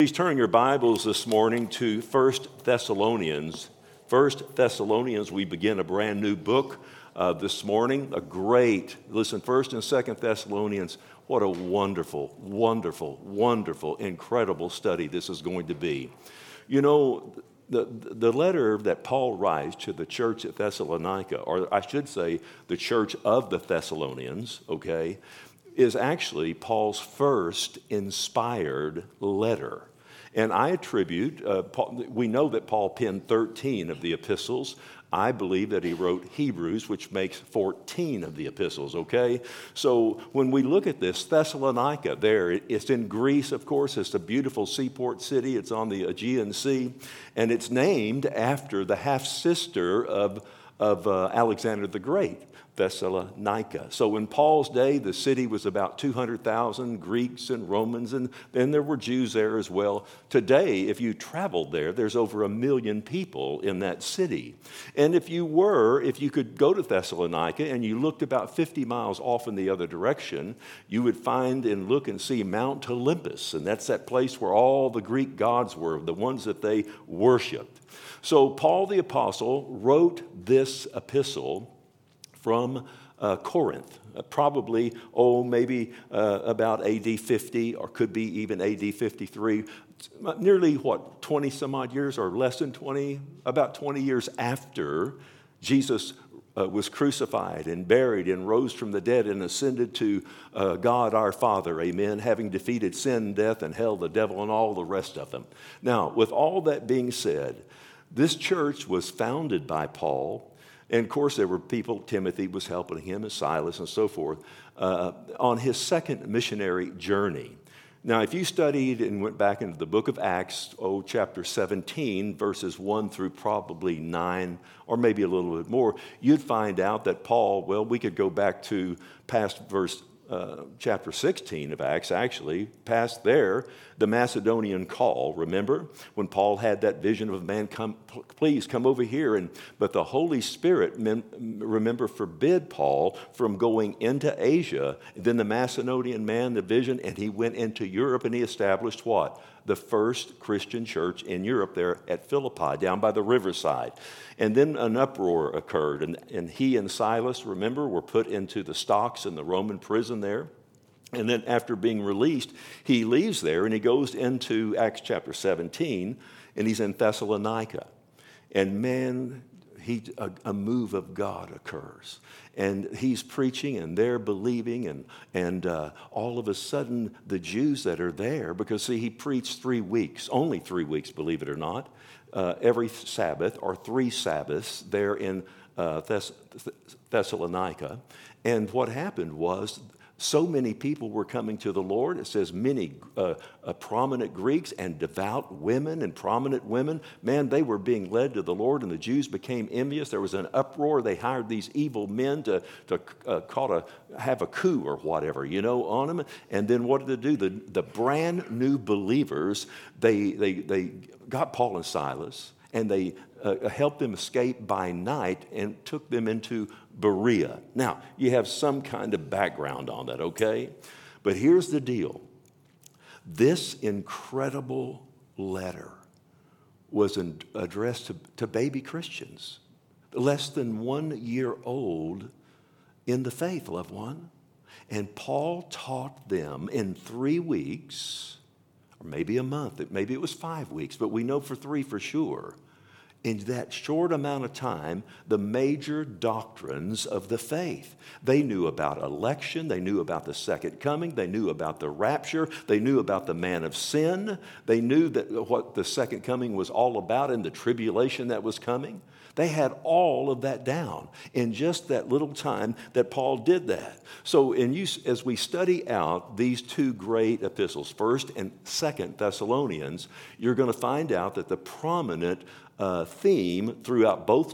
Please turn your Bibles this morning to 1 Thessalonians. 1 Thessalonians, we begin a brand new book this morning. Listen, 1 and 2 Thessalonians, what a wonderful, incredible study this is going to be. You know, the letter that Paul writes to the church at Thessalonica, or I should say the church of the Thessalonians, okay, is actually Paul's first inspired letter. And I attribute, we know that Paul penned 13 of the epistles. I believe that he wrote Hebrews, which makes 14 of the epistles, okay? So when we look at this, Thessalonica there, it's in Greece, of course. It's a beautiful seaport city. It's on the Aegean Sea. And it's named after the half-sister of Alexander the Great, Thessalonica. So in Paul's day, the city was about 200,000 Greeks and Romans, and then there were Jews there as well. Today, if you traveled there, there's over 1 million people in that city. And if you could go to Thessalonica and you looked about 50 miles off in the other direction, you would find and look and see Mount Olympus, and that's that place where all the Greek gods were, the ones that they worshiped. So Paul the Apostle wrote this epistle from Corinth, probably, maybe about AD 50, or could be even AD 53, nearly, 20 some odd years, or less than 20, about 20 years after Jesus was crucified and buried and rose from the dead and ascended to God our Father, amen, having defeated sin, death, and hell, the devil, and all the rest of them. Now, with all that being said, this church was founded by Paul. And of course, there were people, Timothy was helping him, and Silas, and so forth, on his second missionary journey. Now, if you studied and went back into the book of Acts, chapter 17, verses 1 through probably 9, or maybe a little bit more, you'd find out that Paul, we could go back to past chapter 16 of Acts, actually, past there, the Macedonian call. Remember when Paul had that vision of a man, please come over here. But the Holy Spirit, remember, forbid Paul from going into Asia. Then the Macedonian man, the vision, and he went into Europe and he established what? The first Christian church in Europe there at Philippi, down by the riverside. And then an uproar occurred, and he and Silas, remember, were put into the stocks in the Roman prison there. And then after being released, he leaves there and he goes into Acts chapter 17, and he's in Thessalonica. And man, a move of God occurs. And he's preaching, and they're believing, and all of a sudden, the Jews that are there, because see, he preached 3 weeks, only 3 weeks, believe it or not, every Sabbath, or 3 Sabbaths there in Thessalonica. And what happened was, so many people were coming to the Lord. It says many prominent Greeks and devout women and prominent women. Man, they were being led to the Lord, and the Jews became envious. There was an uproar. They hired these evil men to have a coup or whatever, on them. And then what did they do? The brand new believers, they got Paul and Silas, and they helped them escape by night and took them into Berea. Now, you have some kind of background on that, okay? But here's the deal. This incredible letter was addressed to baby Christians, less than 1 year old in the faith, loved one. And Paul taught them in 3 weeks, or maybe a month, maybe it was 5 weeks, but we know for 3 for sure. In that short amount of time, the major doctrines of the faith. They knew about election. They knew about the second coming. They knew about the rapture. They knew about the man of sin. They knew what the second coming was all about and the tribulation that was coming. They had all of that down in just that little time that Paul did that. So as we study out these 2 great epistles, 1st and 2nd Thessalonians, you're going to find out that the prominent theme throughout both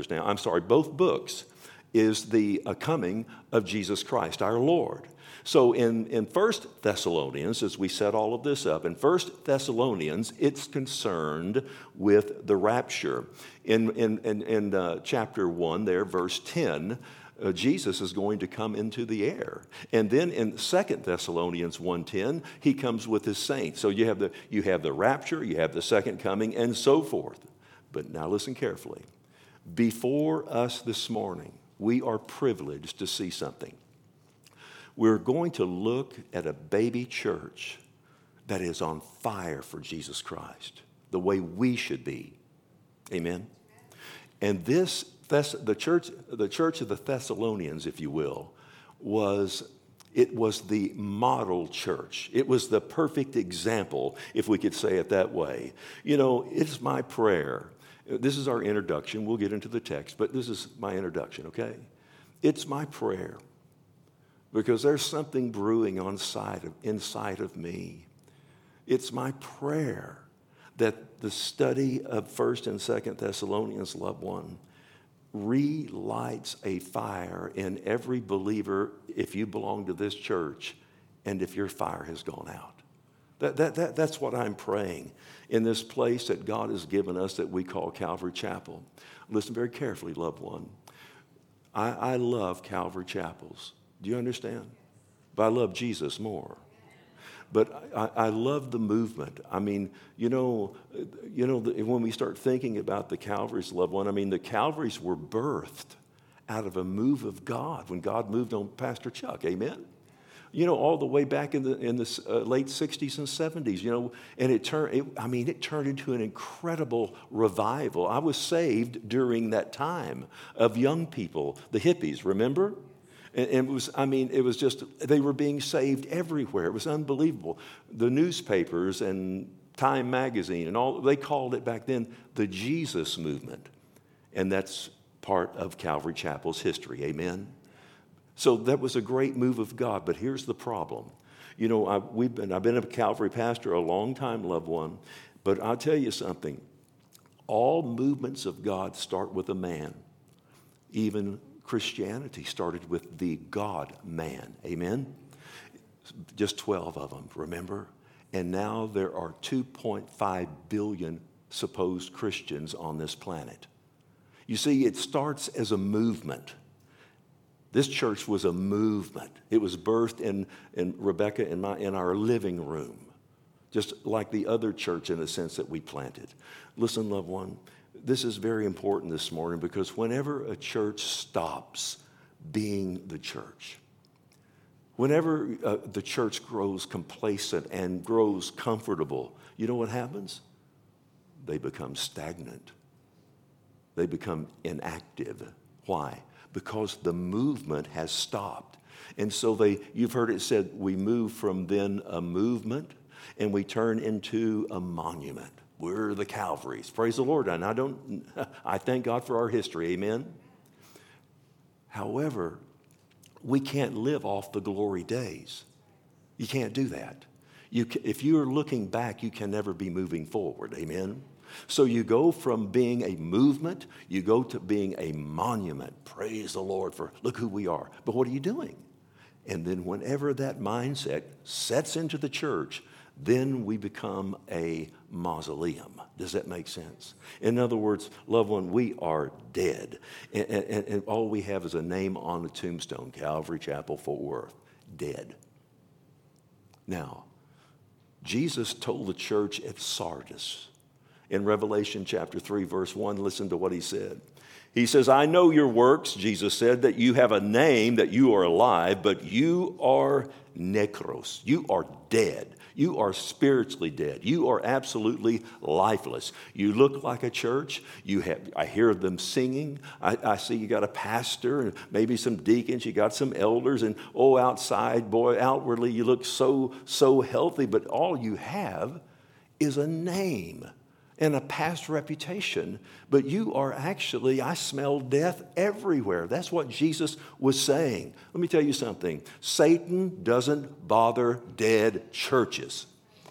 books, is the coming of Jesus Christ, our Lord. So in 1 Thessalonians, as we set all of this up, in 1 Thessalonians, it's concerned with the rapture. In chapter 1 there, verse 10, Jesus is going to come into the air. And then in 2 Thessalonians 1:10, he comes with his saints. So you have the rapture, you have the second coming, and so forth. But now listen carefully. Before us this morning, we are privileged to see something. We're going to look at a baby church that is on fire for Jesus Christ, the way we should be. Amen? And the church of the Thessalonians, if you will, was the model church. It was the perfect example, if we could say it that way. You know, it's my prayer. This is our introduction. We'll get into the text, but this is my introduction, okay? It's my prayer because there's something brewing inside of me. It's my prayer that the study of 1 and 2 Thessalonians, loved one, relights a fire in every believer if you belong to this church and if your fire has gone out. That's what I'm praying in this place that God has given us that we call Calvary Chapel. Listen very carefully, loved one. I love Calvary Chapels. Do you understand? But I love Jesus more. But I love the movement. I mean, when we start thinking about the Calvaries, loved one, I mean, the Calvaries were birthed out of a move of God when God moved on Pastor Chuck. Amen? You know, all the way back in the late 60s and 70s, you know, and it turned into an incredible revival. I was saved during that time of young people, the hippies, remember? And it was just, they were being saved everywhere. It was unbelievable. The newspapers and Time Magazine and all, they called it back then the Jesus movement. And that's part of Calvary Chapel's history. Amen? So that was a great move of God. But here's the problem. You know, I've been a Calvary pastor a long time, loved one. But I'll tell you something. All movements of God start with a man. Even Christianity started with the God-man. Amen? Just 12 of them, remember? And now there are 2.5 billion supposed Christians on this planet. You see, it starts as a movement. This church was a movement. It was birthed in Rebecca in our living room, just like the other church in the sense that we planted. Listen, loved one. This is very important this morning because whenever a church stops being the church, whenever the church grows complacent and grows comfortable, you know what happens? They become stagnant. They become inactive. Why? Because the movement has stopped. And so you've heard it said, we move from then a movement and we turn into a monument. We're the Calvaries. Praise the Lord. And I thank God for our history. Amen. However, we can't live off the glory days. You can't do that. If you are looking back, you can never be moving forward. Amen. So you go from being a movement, you go to being a monument. Praise the Lord for look who we are. But what are you doing? And then whenever that mindset sets into the church, then we become a mausoleum. Does that make sense? In other words, loved one, we are dead. And all we have is a name on the tombstone, Calvary Chapel, Fort Worth. Dead. Now, Jesus told the church at Sardis, in Revelation chapter 3, verse 1, listen to what he said. He says, I know your works, Jesus said, that you have a name, that you are alive, but you are necros. You are dead. You are spiritually dead. You are absolutely lifeless. You look like a church. I hear them singing. I see you got a pastor and maybe some deacons. You got some elders. And outside, boy, outwardly you look so healthy. But all you have is a name and a past reputation, but you are actually, I smell death everywhere. That's what Jesus was saying. Let me tell you something. Satan doesn't bother dead churches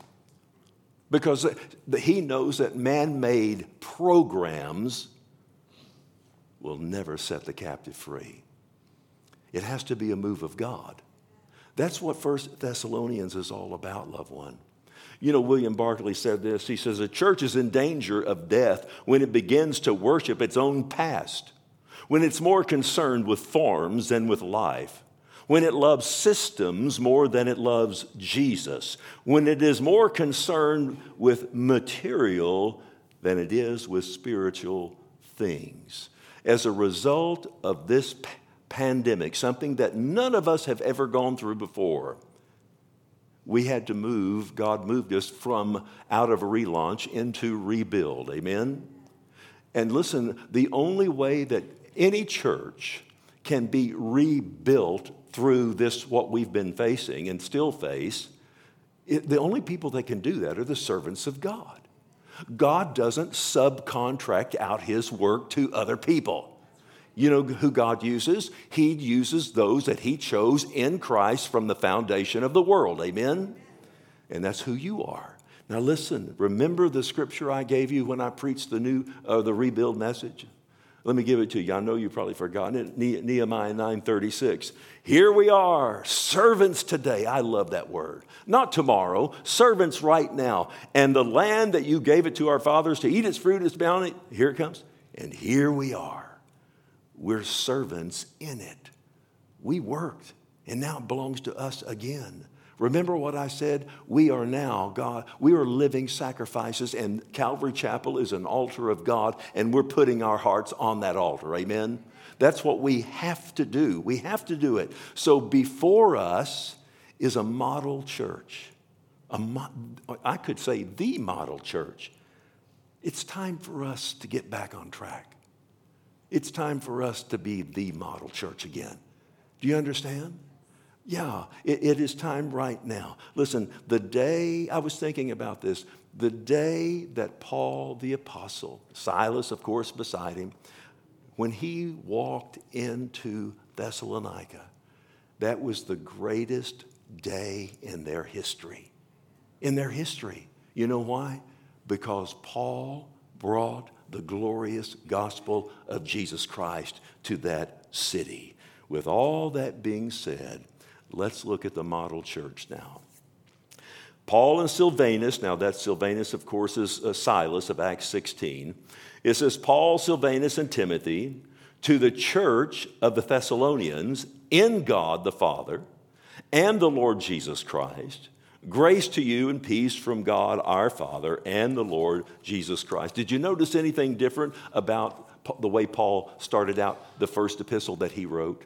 because he knows that man-made programs will never set the captive free. It has to be a move of God. That's what 1 Thessalonians is all about, loved one. You know, William Barclay said this. He says, a church is in danger of death when it begins to worship its own past, when it's more concerned with forms than with life, when it loves systems more than it loves Jesus, when it is more concerned with material than it is with spiritual things. As a result of this pandemic, something that none of us have ever gone through before, we had to move, God moved us from out of a relaunch into rebuild. Amen? And listen, the only way that any church can be rebuilt through this, what we've been facing and still face, the only people that can do that are the servants of God. God doesn't subcontract out his work to other people. You know who God uses? He uses those that he chose in Christ from the foundation of the world. Amen? And that's who you are. Now listen, remember the scripture I gave you when I preached the rebuild message? Let me give it to you. I know you've probably forgotten it. Nehemiah 9:36. Here we are, servants today. I love that word. Not tomorrow, servants right now. And the land that you gave it to our fathers to eat its fruit, its bounty, here it comes. And here we are. We're servants in it. We worked, and now it belongs to us again. Remember what I said? We are now, God, we are living sacrifices, and Calvary Chapel is an altar of God, and we're putting our hearts on that altar. Amen? That's what we have to do. We have to do it. So before us is a model church. I could say the model church. It's time for us to get back on track. It's time for us to be the model church again. Do you understand? Yeah, it is time right now. Listen, the day, I was thinking about this, the day that Paul the apostle, Silas of course beside him, when he walked into Thessalonica, that was the greatest day in their history. In their history. You know why? Because Paul brought the glorious gospel of Jesus Christ to that city. With all that being said, let's look at the model church now. Paul and Silvanus, now that Silvanus, of course, is Silas of Acts 16. It says, Paul, Silvanus, and Timothy, to the church of the Thessalonians in God the Father and the Lord Jesus Christ, grace to you and peace from God our Father and the Lord Jesus Christ. Did you notice anything different about the way Paul started out the first epistle that he wrote?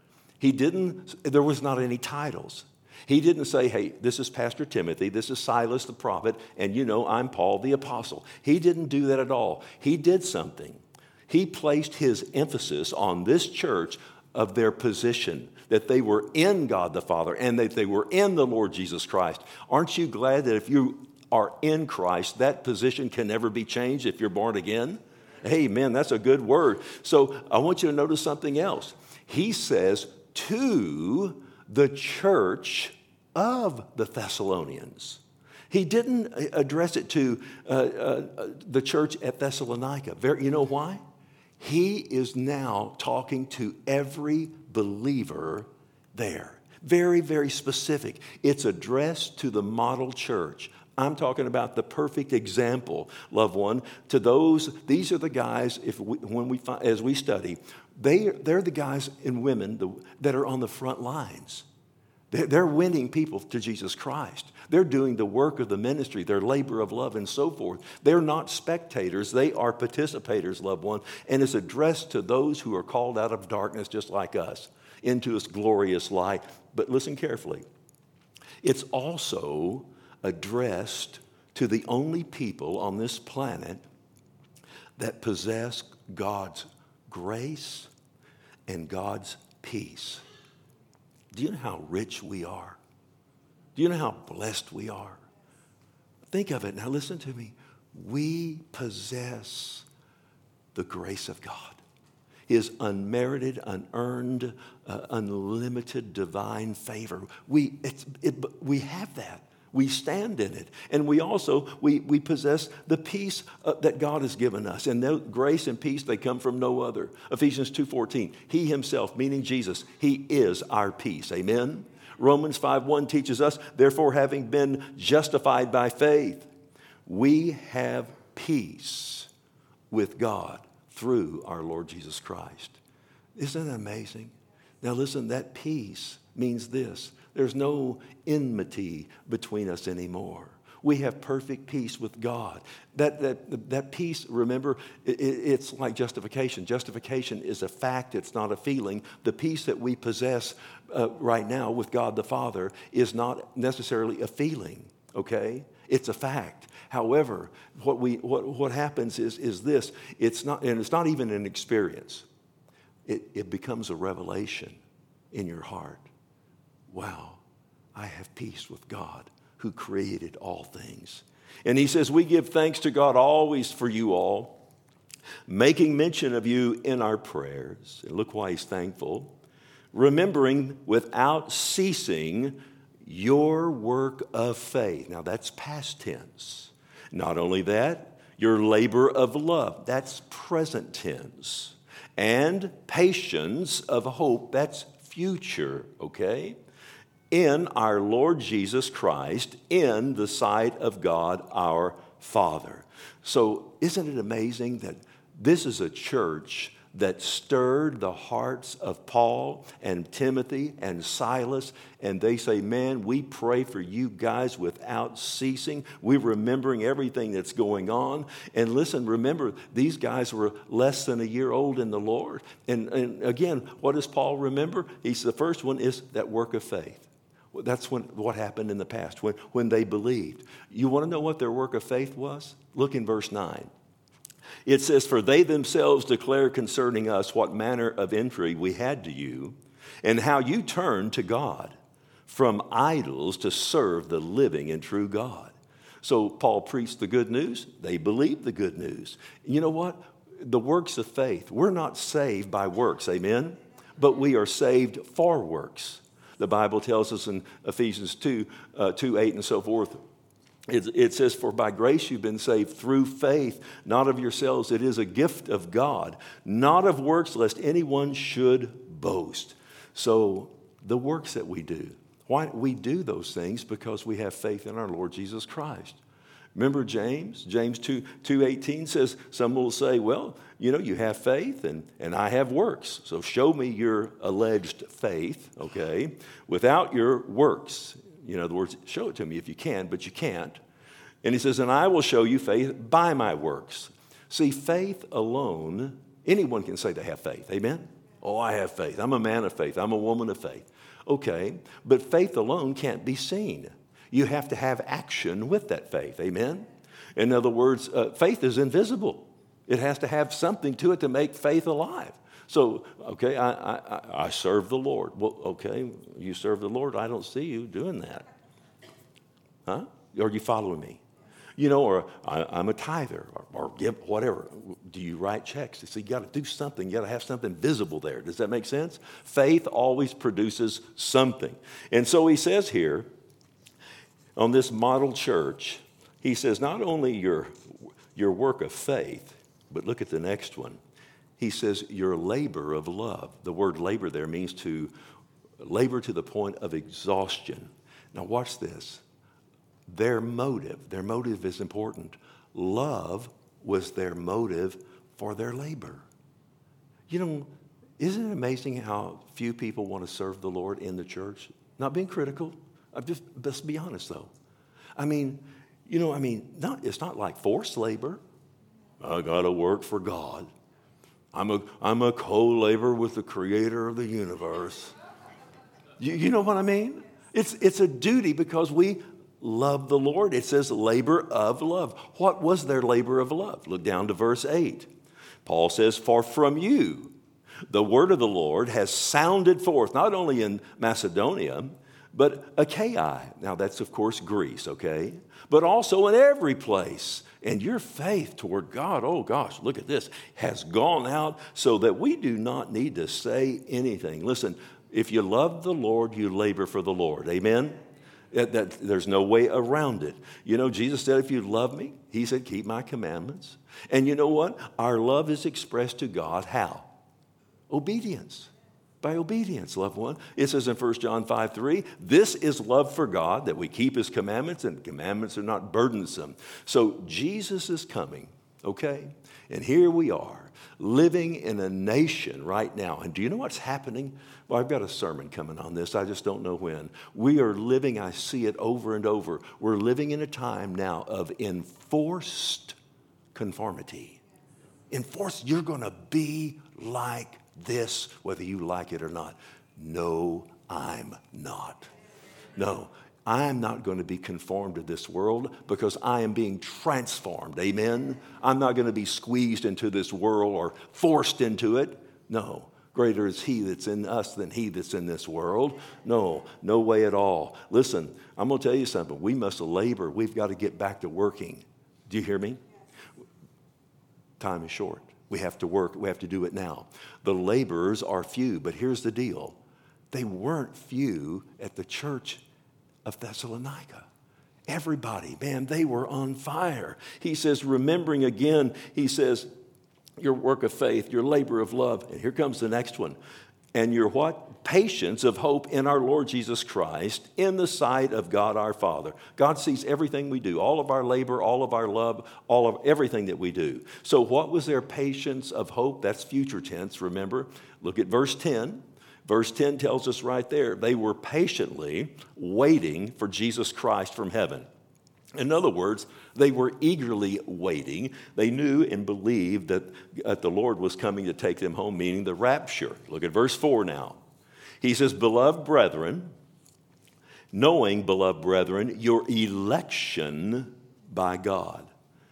There was not any titles. He didn't say, hey, this is Pastor Timothy, this is Silas the prophet, and I'm Paul the apostle. He didn't do that at all. He did something. He placed his emphasis on this church of their position, that they were in God the Father and that they were in the Lord Jesus Christ. Aren't you glad that if you are in Christ, that position can never be changed if you're born again? Amen. That's a good word. So I want you to notice something else. He says, to the church of the Thessalonians. He didn't address it to the church at Thessalonica. You know why? He is now talking to every believer there. Very, very specific. It's addressed to the model church. I'm talking about the perfect example, loved one. To those, these are the guys, as we study, they're the guys and women that are on the front lines. They're winning people to Jesus Christ. They're doing the work of the ministry, their labor of love and so forth. They're not spectators. They are participators, loved one. And it's addressed to those who are called out of darkness just like us into his glorious light. But listen carefully. It's also addressed to the only people on this planet that possess God's grace and God's peace. Do you know how rich we are? Do you know how blessed we are? Think of it. Now listen to me. We possess the grace of God. His unmerited, unearned, unlimited divine favor. We have that. We stand in it. And we also, we possess the peace that God has given us. And grace and peace, they come from no other. Ephesians 2:14, he himself, meaning Jesus, he is our peace. Amen? Romans 5:1 teaches us, therefore, having been justified by faith, we have peace with God through our Lord Jesus Christ. Isn't that amazing? Now listen, that peace means this. There's no enmity between us anymore. We have perfect peace with God. That peace, remember, it's like justification. Justification is a fact. It's not a feeling. The peace that we possess right now with God the Father is not necessarily a feeling, okay? It's a fact. However, what happens is this. It's not even an experience. It becomes a revelation in your heart. Wow, I have peace with God who created all things. And he says, we give thanks to God always for you all, making mention of you in our prayers. And look why he's thankful. Remembering without ceasing your work of faith. Now that's past tense. Not only that, your labor of love. That's present tense. And patience of hope. That's future, okay? In our Lord Jesus Christ, in the sight of God our Father. So isn't it amazing that this is a church that stirred the hearts of Paul and Timothy and Silas, and they say, man, we pray for you guys without ceasing. We're remembering everything that's going on. And listen, remember, these guys were less than a year old in the Lord. And again, what does Paul remember? The first one is that work of faith. That's what happened in the past, when they believed. You want to know what their work of faith was? Look in verse 9. It says, for they themselves declare concerning us what manner of entry we had to you, and how you turned to God from idols to serve the living and true God. So Paul preached the good news. They believed the good news. You know what? The works of faith. We're not saved by works, amen? But we are saved for works. The Bible tells us in Ephesians 2:8 and so forth, it says, for by grace you've been saved through faith, not of yourselves. It is a gift of God, not of works, lest anyone should boast. So the works that we do, why we do those things? Because we have faith in our Lord Jesus Christ. Remember James 2:18 says, some will say, well, you have faith and I have works. So show me your alleged faith, okay, without your works. In other words, show it to me if you can, but you can't. And he says, and I will show you faith by my works. See, faith alone, anyone can say they have faith, amen? Oh, I have faith. I'm a man of faith. I'm a woman of faith. Okay, but faith alone can't be seen. You have to have action with that faith, amen? In other words, faith is invisible. It has to have something to it to make faith alive. So, okay, I serve the Lord. Well, okay, you serve the Lord. I don't see you doing that. Huh? Are you following me? Or I'm a tither or give whatever. Do you write checks? So you got to do something. You got to have something visible there. Does that make sense? Faith always produces something. And so he says here, on this model church, he says not only your work of faith, but look at the next one. He says your labor of love. The word labor there means to labor to the point of exhaustion. Now watch this. Their motive is important. Love was their motive for their labor. Isn't it amazing how few people want to serve the Lord in the church? Not being critical. Let's be honest though. It's not like forced labor. I got to work for God. I'm a co-laborer with the creator of the universe. You know what I mean? It's a duty because we love the Lord. It says labor of love. What was their labor of love? Look down to verse 8. Paul says, for from you the word of the Lord has sounded forth, not only in Macedonia, but Achaia. Now that's of course Greece, okay? But also in every place. And your faith toward God, oh gosh, look at this, has gone out so that we do not need to say anything. Listen, if you love the Lord, you labor for the Lord. Amen? There's no way around it. Jesus said, if you love me, he said, keep my commandments. And you know what? Our love is expressed to God how? Obedience. By obedience, loved one. It says in 1 John 5:3, this is love for God, that we keep his commandments, and commandments are not burdensome. So Jesus is coming, okay? And here we are, living in a nation right now. And do you know what's happening? Well, I've got a sermon coming on this. I just don't know when. We are living, I see it over and over. We're living in a time now of enforced conformity. Enforced, you're going to be like this, whether you like it or not. No, I'm not. No, I'm not going to be conformed to this world because I am being transformed. Amen? I'm not going to be squeezed into this world or forced into it. No. Greater is he that's in us than he that's in this world. No way at all. Listen, I'm going to tell you something. We must labor. We've got to get back to working. Do you hear me? Time is short. We have to work. We have to do it now. The laborers are few, but here's the deal. They weren't few at the church of Thessalonica. Everybody, man, they were on fire. He says, remembering again, he says, your work of faith, your labor of love. And here comes the next one. And your what? Patience of hope in our Lord Jesus Christ in the sight of God our Father. God sees everything we do, all of our labor, all of our love, all of everything that we do. So what was their patience of hope? That's future tense, remember? Look at verse 10. Verse 10 tells us right there, they were patiently waiting for Jesus Christ from heaven. In other words, they were eagerly waiting. They knew and believed that the Lord was coming to take them home, meaning the rapture. Look at verse 4 now. He says, beloved brethren, knowing, beloved brethren, your election by God.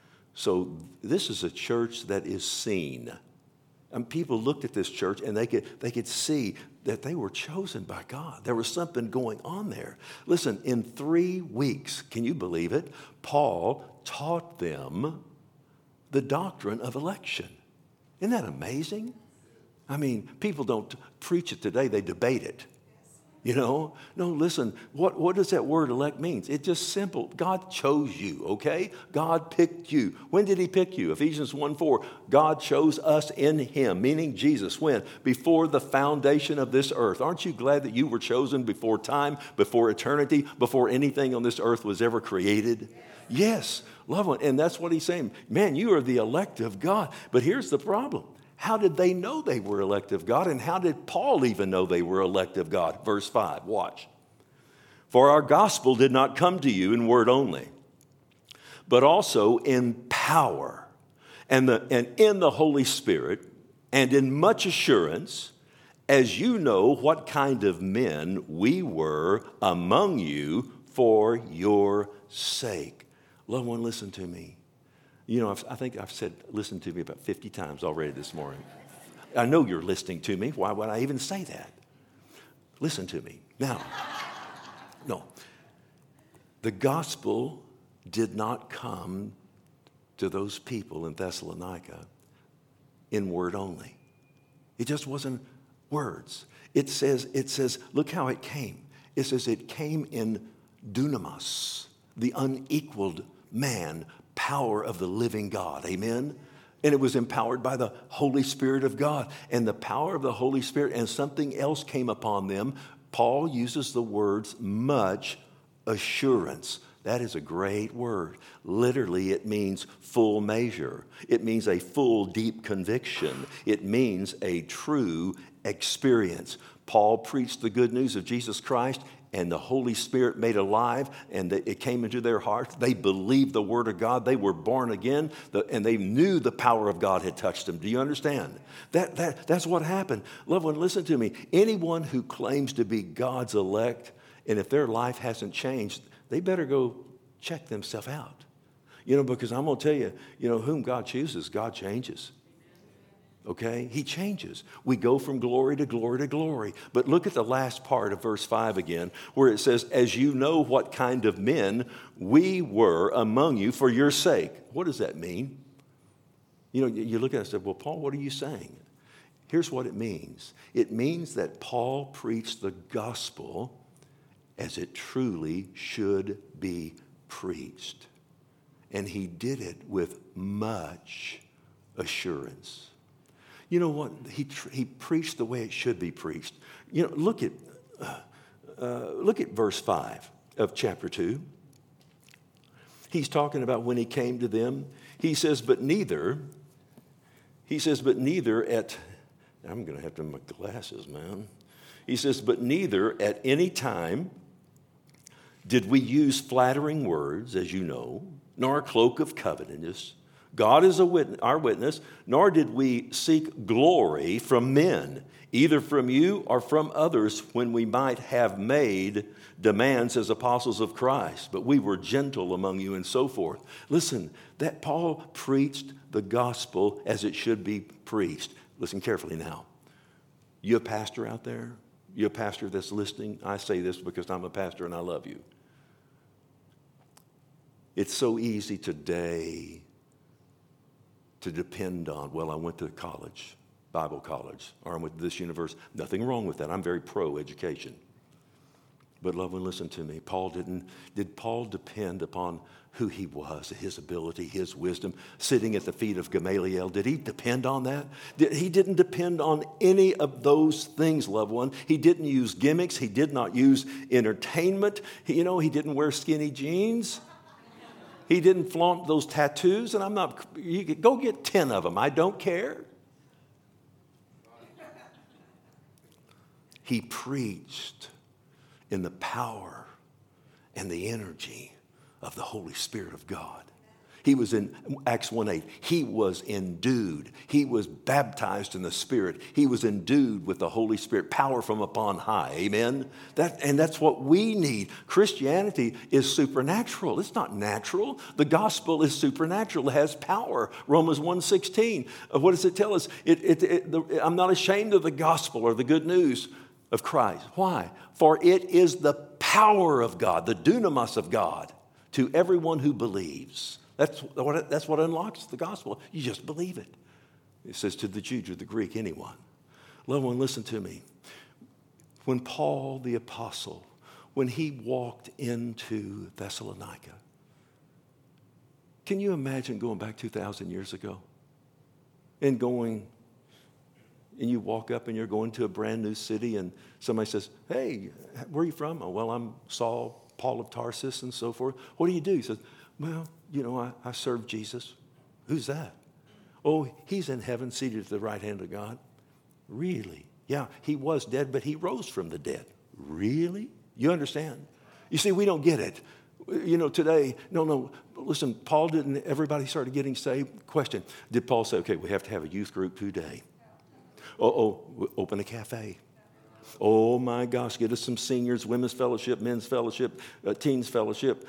So this is a church that is seen. And people looked at this church and they could see that they were chosen by God. There was something going on there. Listen, in 3 weeks, can you believe it? Paul taught them the doctrine of election. Isn't that amazing? I mean, people don't preach it today, they debate it. You know? No, listen, what does that word elect mean? It's just simple. God chose you, okay? God picked you. When did he pick you? Ephesians 1:4, God chose us in him, meaning Jesus. When? Before the foundation of this earth. Aren't you glad that you were chosen before time, before eternity, before anything on this earth was ever created? Yes, loved one. And that's what he's saying. Man, you are the elect of God. But here's the problem. How did they know they were elect of God? And how did Paul even know they were elect of God? Verse 5, watch. For our gospel did not come to you in word only, but also in power and in the Holy Spirit and in much assurance, as you know what kind of men we were among you for your sake. Loved one, listen to me. You know, I think I've said listen to me about 50 times already this morning. I know you're listening to me. Why would I even say that? Listen to me. Now, no. The gospel did not come to those people in Thessalonica in word only. It just wasn't words. It says, look how it came. It says it came in dunamis, the unequaled man, power of the living God. Amen? And it was empowered by the Holy Spirit of God. And the power of the Holy Spirit and something else came upon them. Paul uses the words much assurance. That is a great word. Literally, it means full measure. It means a full, deep conviction. It means a true experience. Paul preached the good news of Jesus Christ, and the Holy Spirit made alive, and it came into their hearts. They believed the Word of God. They were born again, and they knew the power of God had touched them. Do you understand? That's what happened. Loved one, listen to me. Anyone who claims to be God's elect, and if their life hasn't changed, they better go check themselves out. You know, because I'm going to tell you, whom God chooses, God changes. Okay? He changes. We go from glory to glory to glory. But look at the last part of verse 5 again, where it says, as you know what kind of men we were among you for your sake. What does that mean? You look at it and say, well, Paul, what are you saying? Here's what it means. It means that Paul preached the gospel as it truly should be preached. And he did it with much assurance. You know what? He preached the way it should be preached. Look at verse 5 of chapter 2. He's talking about when he came to them. He says, but neither at, I'm going to have to have my glasses, man. He says, but neither at any time did we use flattering words, as you know, nor a cloak of covetousness. God is our witness, nor did we seek glory from men, either from you or from others, when we might have made demands as apostles of Christ. But we were gentle among you and so forth. Listen, that Paul preached the gospel as it should be preached. Listen carefully now. You a pastor out there? You a pastor that's listening? I say this because I'm a pastor and I love you. It's so easy today to depend on, well, I went to college, Bible college, or I went to this university. Nothing wrong with that. I'm very pro-education. But loved one, listen to me. Did Paul depend upon who he was, his ability, his wisdom, sitting at the feet of Gamaliel? Did he depend on that? He didn't depend on any of those things, loved one. He didn't use gimmicks. He did not use entertainment. He didn't wear skinny jeans. He didn't flaunt those tattoos. And you could go get 10 of them. I don't care. He preached in the power and the energy of the Holy Spirit of God. He was in Acts 1:8. He was endued. He was baptized in the Spirit. He was endued with the Holy Spirit, power from upon high. Amen? That's what we need. Christianity is supernatural. It's not natural. The gospel is supernatural. It has power. Romans 1:16. What does it tell us? I'm not ashamed of the gospel or the good news of Christ. Why? For it is the power of God, the dunamis of God, to everyone who believes. That's what unlocks the gospel. You just believe it. It says to the Jew, to the Greek, anyone. Loved one, listen to me. When Paul the apostle, when he walked into Thessalonica, can you imagine going back 2,000 years ago and you walk up and you're going to a brand new city and somebody says, hey, where are you from? Oh, well, I'm Saul, Paul of Tarsus and so forth. What do you do? He says, well, I serve Jesus. Who's that? Oh, he's in heaven, seated at the right hand of God. Really? Yeah, he was dead, but he rose from the dead. Really? You understand? You see, we don't get it. Today, no, listen, Paul didn't, everybody started getting saved. Question, did Paul say, okay, we have to have a youth group today? Open a cafe. Oh my gosh, get us some seniors, women's fellowship, men's fellowship, teens fellowship.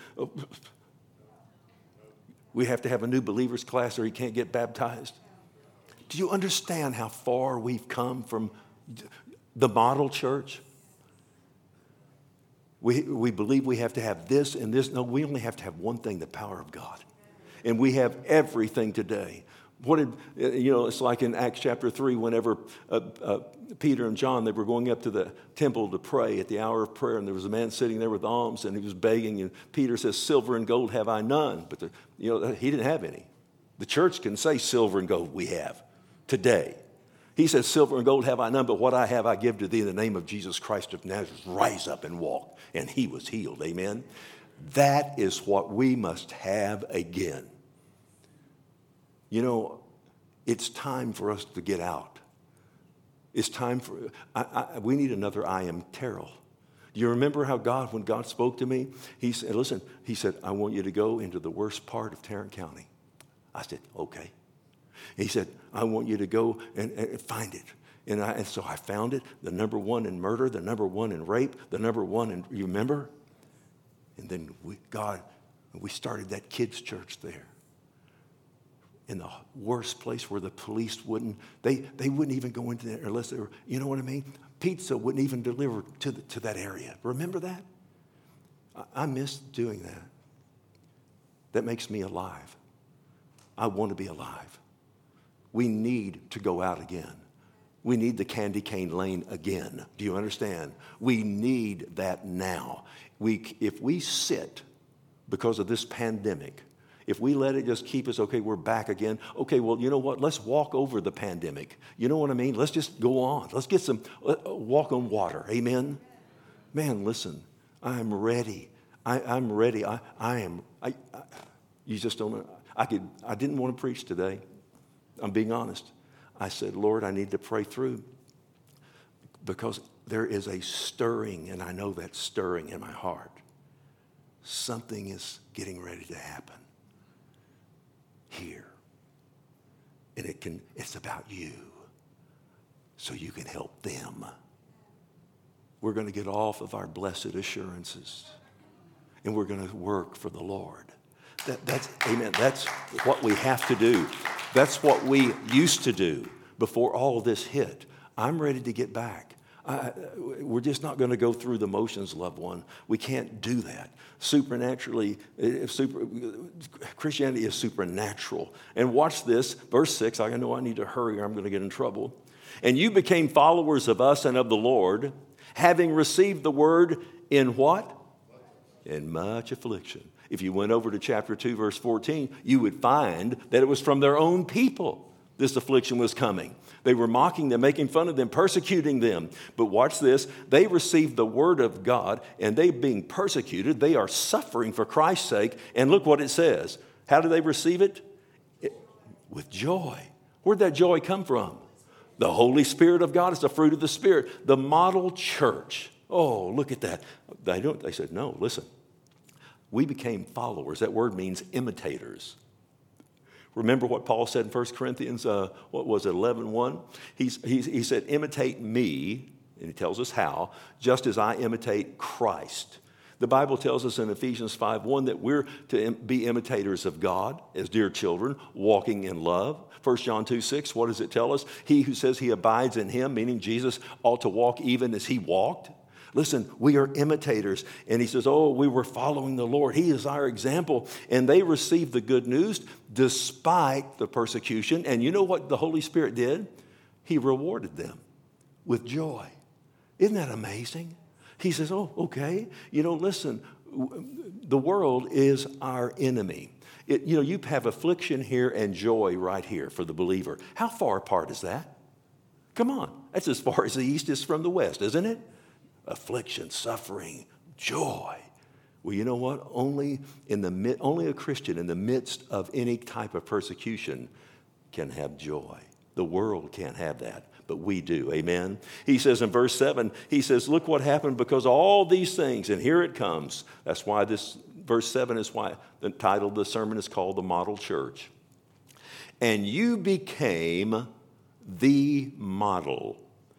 We have to have a new believers class or he can't get baptized. Do you understand how far we've come from the model church? We believe we have to have this and this. No, we only have to have one thing, the power of God. And we have everything today. It's like in Acts chapter 3, whenever Peter and John, they were going up to the temple to pray at the hour of prayer, and there was a man sitting there with alms, and he was begging, and Peter says, silver and gold have I none. But he didn't have any. The church can say silver and gold we have today. He says, silver and gold have I none, but what I have I give to thee in the name of Jesus Christ of Nazareth. Rise up and walk. And he was healed. Amen? That is what we must have again. It's time for us to get out. It's time for, we need another I am Terrell. Do you remember how when God spoke to me, he said, I want you to go into the worst part of Tarrant County. I said, okay. He said, I want you to go and find it. And so I found it, the number one in murder, the number one in rape, the number one in, you remember? And then we started that kids' church there. In the worst place where the police they wouldn't even go into there unless they were, you know what I mean? Pizza wouldn't even deliver to that area. Remember that? I miss doing that. That makes me alive. I want to be alive. We need to go out again. We need the candy cane lane again. Do you understand? We need that now. If we sit because of this pandemic, if we let it just keep us, okay, we're back again. Okay, well, you know what? Let's walk over the pandemic. You know what I mean? Let's just go on. Let's get walk on water. Amen? Man, listen, I'm ready. I'm ready. You just don't know. I didn't want to preach today. I'm being honest. I said, Lord, I need to pray through because there is a stirring, and I know that stirring in my heart. Something is getting ready to happen here. And it's about you, so you can help them. We're going to get off of our blessed assurances, and we're going to work for the Lord. Amen. That's what we have to do. That's what we used to do before all this hit. I'm ready to get back. We're just not going to go through the motions, loved one. We can't do that. Christianity is supernatural. And watch this, verse 6. I know I need to hurry or I'm going to get in trouble. And you became followers of us and of the Lord, having received the word in what? In much affliction. If you went over to chapter 2, verse 14, you would find that it was from their own people this affliction was coming. They were mocking them, making fun of them, persecuting them. But watch this. They received the word of God, and they being persecuted, they are suffering for Christ's sake. And look what it says. How do they receive it? With joy. Where'd that joy come from? The Holy Spirit of God is the fruit of the Spirit. The model church. Oh, look at that. They said, no, listen. We became followers. That word means imitators. Remember what Paul said in 1 Corinthians, 11:1? He said, imitate me, and he tells us how, just as I imitate Christ. The Bible tells us in Ephesians 5:1 that we're to be imitators of God as dear children, walking in love. 1 John 2:6, what does it tell us? He who says he abides in him, meaning Jesus, ought to walk even as he walked. Listen, we are imitators. And he says, we were following the Lord. He is our example. And they received the good news despite the persecution. And you know what the Holy Spirit did? He rewarded them with joy. Isn't that amazing? He says, okay. Listen, the world is our enemy. You have affliction here and joy right here for the believer. How far apart is that? Come on. That's as far as the east is from the west, isn't it? Affliction, suffering, joy. Well, you know what? Only a Christian in the midst of any type of persecution can have joy. The world can't have that, but we do. Amen? He says in verse 7, he says, look what happened because all these things, and here it comes. That's why this verse 7 is why the title of the sermon is called The Model Church. And you became the model,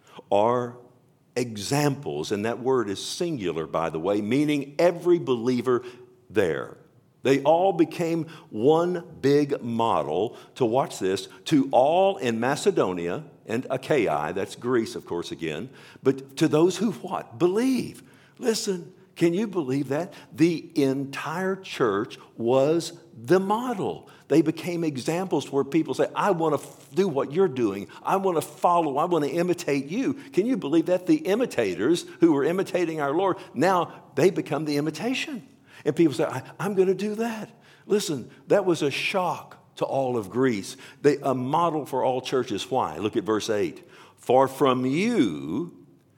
or examples, and that word is singular, by the way, meaning every believer there. They all became one big model to, watch this, to all in Macedonia and Achaia, that's Greece, of course, again, but to those who what? Believe. Listen, can you believe that? The entire church was the model. They became examples where people say, I want to do what you're doing. I want to follow. I want to imitate you. Can you believe that? The imitators who were imitating our Lord, now they become the imitation. And people say, I'm going to do that. Listen, that was a shock to all of Greece. A model for all churches. Why? Look at verse 8. For from you,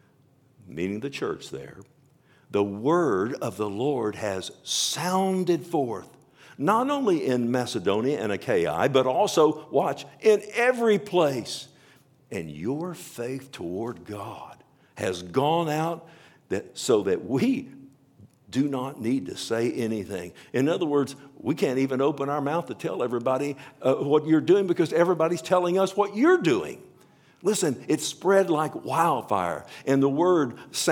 meaning the church there, the word of the Lord has sounded forth. Not only in Macedonia and Achaia, but also, watch, in every place. And your faith toward God has gone out so that we do not need to say anything. In other words, we can't even open our mouth to tell everybody what you're doing because everybody's telling us what you're doing. Listen, it spread like wildfire. And the word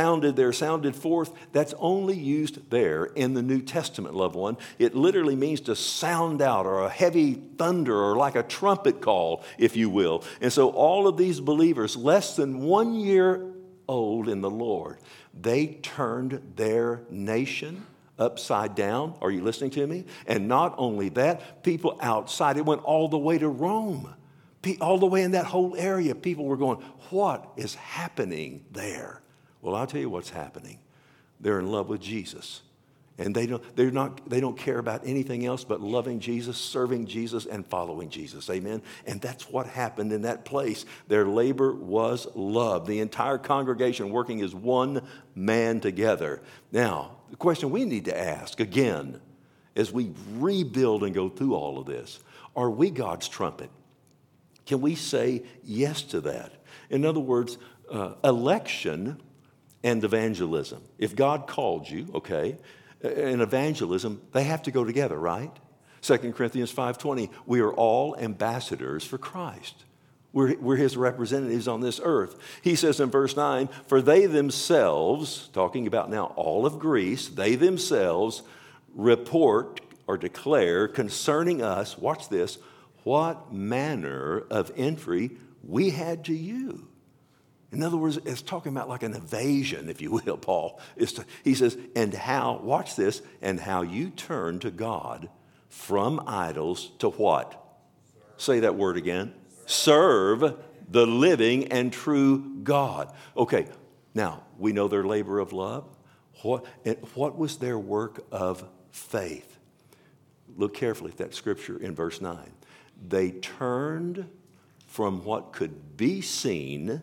sounded forth. That's only used there in the New Testament, loved one. It literally means to sound out, or a heavy thunder, or like a trumpet call, if you will. And so all of these believers, less than 1 year old in the Lord, they turned their nation upside down. Are you listening to me? And not only that, people outside, it went all the way to Rome. All the way in that whole area, people were going, what is happening there? Well, I'll tell you what's happening. They're in love with Jesus. And they don't care about anything else but loving Jesus, serving Jesus, and following Jesus. Amen? And that's what happened in that place. Their labor was love. The entire congregation working as one man together. Now, the question we need to ask again, as we rebuild and go through all of this? Are we God's trumpet? Can we say yes to that? In other words, election and evangelism. If God called you, okay, and evangelism, they have to go together, right? 2 Corinthians 5:20, we are all ambassadors for Christ. We're his representatives on this earth. He says in verse 9, for they themselves, talking about now all of Greece, they themselves report or declare concerning us, watch this, what manner of entry we had to you. In other words, it's talking about like an evasion, if you will, Paul. He says, and how, watch this, and how you turn to God from idols to what? Say that word again. Serve the living and true God. Okay, now we know their labor of love. What was their work of faith? Look carefully at that scripture in verse 9. They turned from what could be seen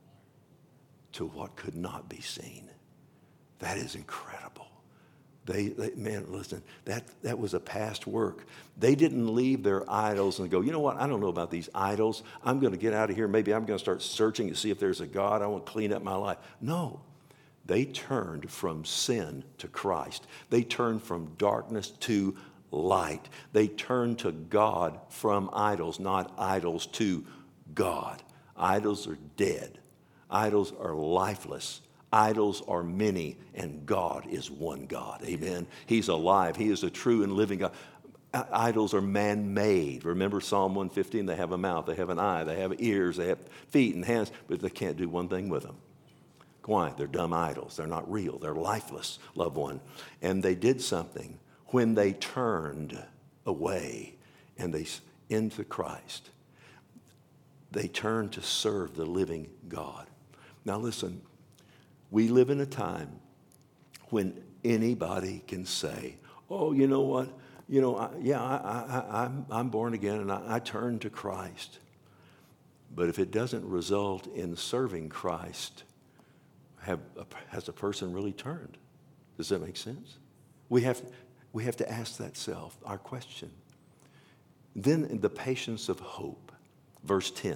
to what could not be seen. That is incredible. Man, listen, that was a past work. They didn't leave their idols and go, you know what, I don't know about these idols. I'm going to get out of here. Maybe I'm going to start searching to see if there's a God. I want to clean up my life. No, they turned from sin to Christ. They turned from darkness to light. They turned to God from idols, not idols to God. Idols are dead. Idols are lifeless. Idols are many, and God is one God. Amen. He's alive. He is a true and living God. Idols are man-made. Remember Psalm 115? They have a mouth, they have an eye, they have ears, they have feet and hands, but they can't do one thing with them. Why? They're dumb idols. They're not real. They're lifeless, loved one. And they did something when they turned away and they into Christ. They turned to serve the living God. Now listen, we live in a time when anybody can say, oh, you know what? You know, I'm born again and I turned to Christ. But if it doesn't result in serving Christ, has a person really turned? Does that make sense? We have to ask that self, our question. Then in the patience of hope, verse 10.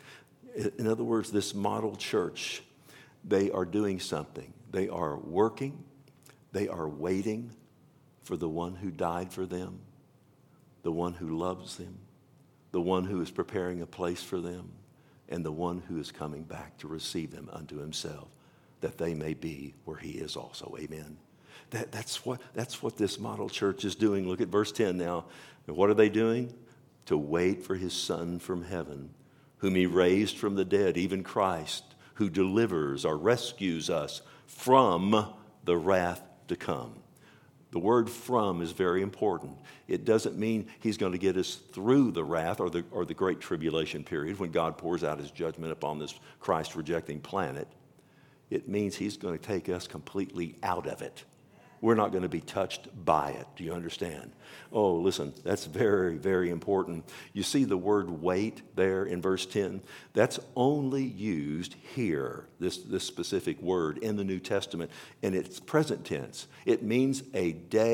In other words, this model church, they are doing something. They are working. They are waiting for the one who died for them, the one who loves them, the one who is preparing a place for them, and the one who is coming back to receive them unto himself, that they may be where he is also. Amen. That's what this model church is doing. Look at verse 10 now. And what are they doing? To wait for his Son from heaven, whom he raised from the dead, even Christ, who delivers or rescues us from the wrath to come. The word from is very important. It doesn't mean he's going to get us through the wrath or the great tribulation period when God pours out his judgment upon this Christ-rejecting planet. It means he's going to take us completely out of it. We're not going to be touched by it. Do you understand? Oh, listen, that's very, very important. You see the word wait there in verse 10? That's only used here, this specific word in the New Testament, and it's present tense. It means a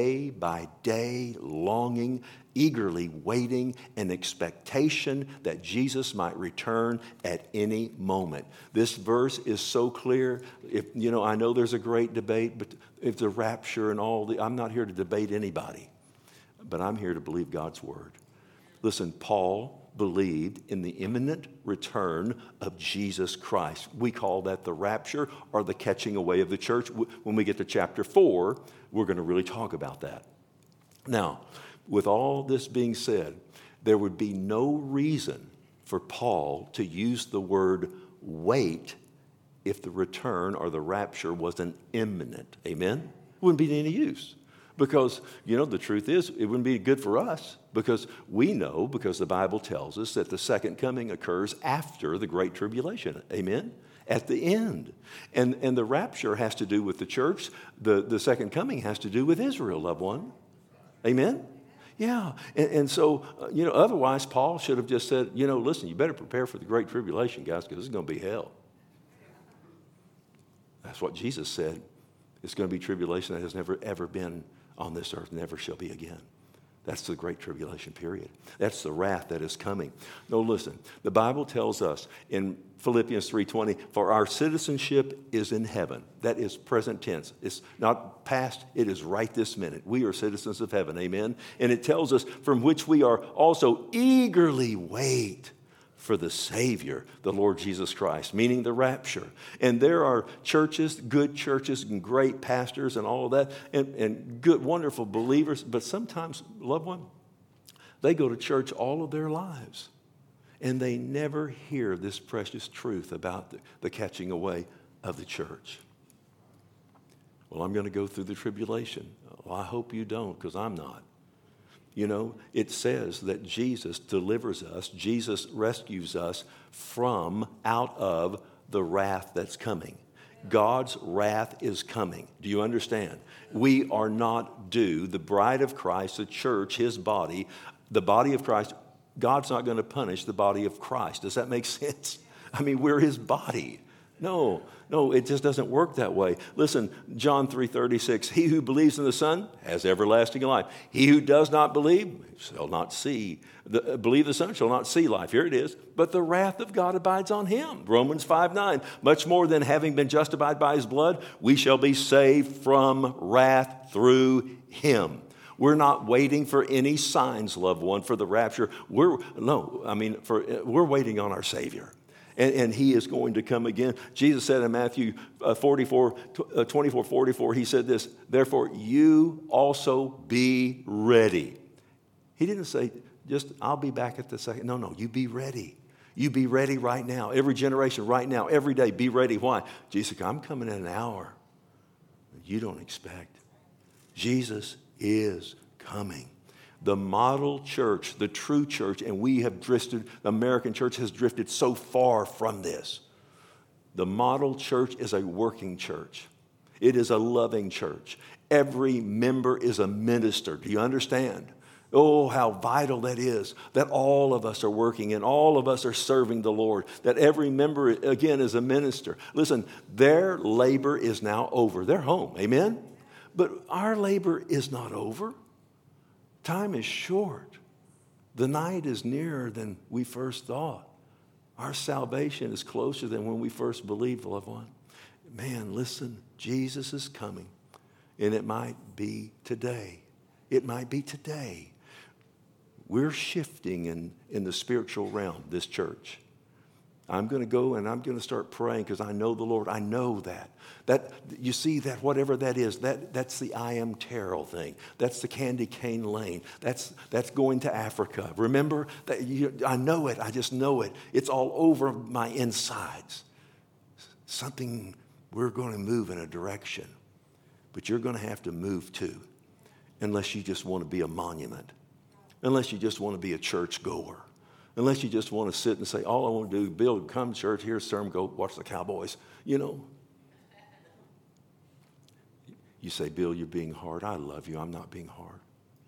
day-by-day longing, eagerly waiting, an expectation that Jesus might return at any moment. This verse is so clear. I know there's a great debate, but if the rapture and I'm not here to debate anybody, but I'm here to believe God's word. Listen, Paul believed in the imminent return of Jesus Christ. We call that the rapture or the catching away of the church. When we get to chapter 4, we're going to really talk about that. Now, with all this being said, there would be no reason for Paul to use the word wait if the return or the rapture wasn't imminent. Amen? It wouldn't be any use. Because, the truth is, it wouldn't be good for us because we know, because the Bible tells us that the second coming occurs after the Great Tribulation. Amen? At the end. And the rapture has to do with the church. The second coming has to do with Israel, loved one. Amen? Yeah. And so, otherwise Paul should have just said, listen, you better prepare for the Great Tribulation, guys, because it's going to be hell. That's what Jesus said. It's going to be tribulation that has never, ever been on this earth never shall be again. That's the great tribulation period. That's the wrath that is coming. No, listen, the Bible tells us in Philippians 3:20, for our citizenship is in heaven. That is present tense. It's not past, it is right this minute. We are citizens of heaven, amen? And it tells us from which we are also eagerly wait for the Savior, the Lord Jesus Christ, meaning the rapture. And there are churches, good churches, and great pastors and all of that, and good, wonderful believers, but sometimes, loved one, they go to church all of their lives, and they never hear this precious truth about the catching away of the church. Well, I'm going to go through the tribulation. Well, I hope you don't, because I'm not. You know, it says that Jesus delivers us, Jesus rescues us from out of the wrath that's coming. God's wrath is coming. Do you understand? We are not due. The bride of Christ, the church, his body, the body of Christ, God's not going to punish the body of Christ. Does that make sense? I mean, we're his body. No, it just doesn't work that way. Listen, John 3:36, he who believes in the Son has everlasting life. He who does not believe shall not see. Believe the Son shall not see life. Here it is. But the wrath of God abides on him. Romans 5:9, much more than having been justified by his blood, we shall be saved from wrath through him. We're not waiting for any signs, loved one, for the rapture. We're waiting on our Savior. And he is going to come again. Jesus said in Matthew 24:44, he said this, therefore you also be ready. He didn't say, just I'll be back at the second. No, you be ready. You be ready right now. Every generation right now, every day, be ready. Why? Jesus said, I'm coming in an hour you don't expect. Jesus is coming. The model church, the true church, and we have drifted, the American church has drifted so far from this. The model church is a working church. It is a loving church. Every member is a minister. Do you understand? Oh, how vital that is, that all of us are working and all of us are serving the Lord, that every member, again, is a minister. Listen, their labor is now over. They're home, amen? But our labor is not over. Time is short. The night is nearer than we first thought. Our salvation is closer than when we first believed, loved one. Man, listen, Jesus is coming, and it might be today. It might be today. We're shifting in the spiritual realm, this church. I'm going to go and I'm going to start praying because I know the Lord. I know that. You see that whatever that is, that's the I am Terrell thing. That's the Candy Cane Lane. That's going to Africa. Remember? I know it. I just know it. It's all over my insides. Something, we're going to move in a direction. But you're going to have to move too, unless you just want to be a monument. Unless you just want to be a church goer. Unless you just want to sit and say, all I want to do, Bill, come to church, here's sermon, go watch the Cowboys. You know. You say, Bill, you're being hard. I love you. I'm not being hard.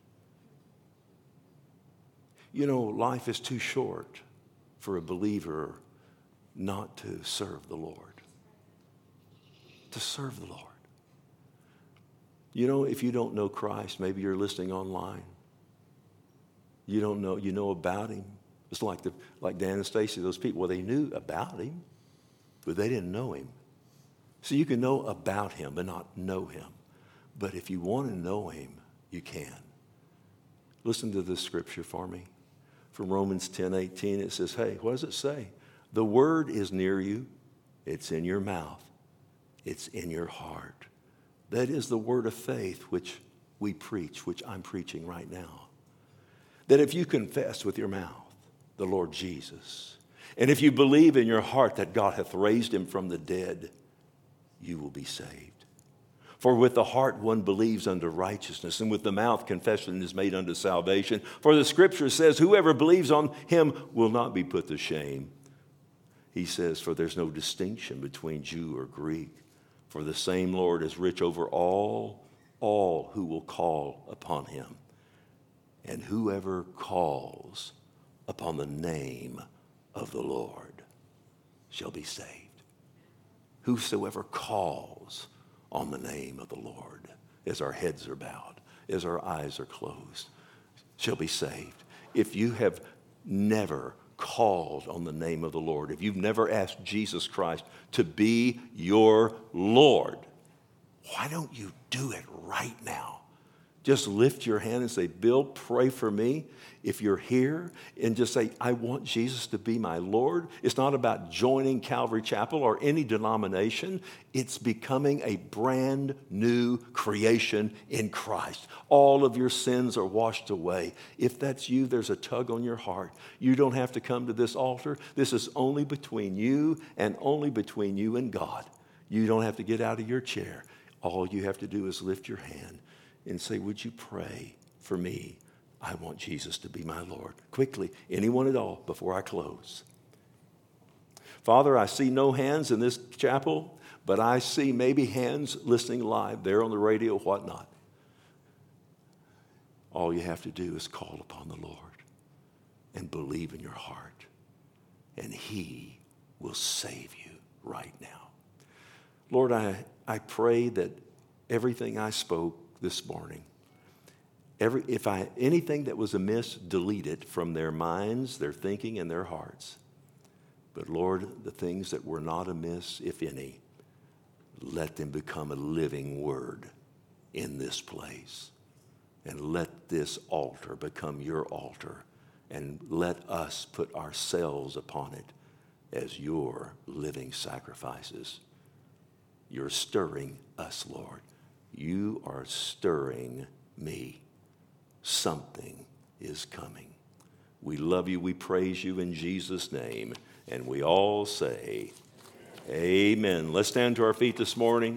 You know, life is too short for a believer not to serve the Lord. To serve the Lord. You know, if you don't know Christ, maybe you're listening online. You don't know, you know about him. It's like Dan and Stacy, those people. Well, they knew about him, but they didn't know him. So you can know about him but not know him. But if you want to know him, you can. Listen to this scripture for me. From Romans 10:18, it says, hey, what does it say? The word is near you. It's in your mouth. It's in your heart. That is the word of faith which we preach, which I'm preaching right now. That if you confess with your mouth the Lord Jesus, and if you believe in your heart that God hath raised him from the dead, you will be saved. For with the heart one believes unto righteousness, and with the mouth confession is made unto salvation. For the scripture says, whoever believes on him will not be put to shame. He says, for there's no distinction between Jew or Greek. For the same Lord is rich over all who will call upon him. And whoever calls upon the name of the Lord shall be saved. Whosoever calls on the name of the Lord, as our heads are bowed. as our eyes are closed, shall be saved. If you have never called on the name of the Lord, if you've never asked Jesus Christ to be your Lord, why don't you do it right now? Just lift your hand and say, Bill, pray for me. If you're here, and just say, I want Jesus to be my Lord. It's not about joining Calvary Chapel or any denomination. It's becoming a brand new creation in Christ. All of your sins are washed away. If that's you, there's a tug on your heart. You don't have to come to this altar. This is only between you and only between you and God. You don't have to get out of your chair. All you have to do is lift your hand and say, would you pray for me? I want Jesus to be my Lord. Quickly, anyone at all before I close. Father, I see no hands in this chapel, but I see maybe hands listening live there on the radio, whatnot. All you have to do is call upon the Lord and believe in your heart, and he will save you right now. Lord, I pray that everything I spoke this morning, anything that was amiss, delete it from their minds, their thinking, and their hearts. But Lord, the things that were not amiss, if any, let them become a living word in this place. And let this altar become your altar. And let us put ourselves upon it as your living sacrifices. You're stirring us, Lord. You are stirring me. Something is coming. We love you. We praise you in Jesus' name. And we all say, amen. Let's stand to our feet this morning.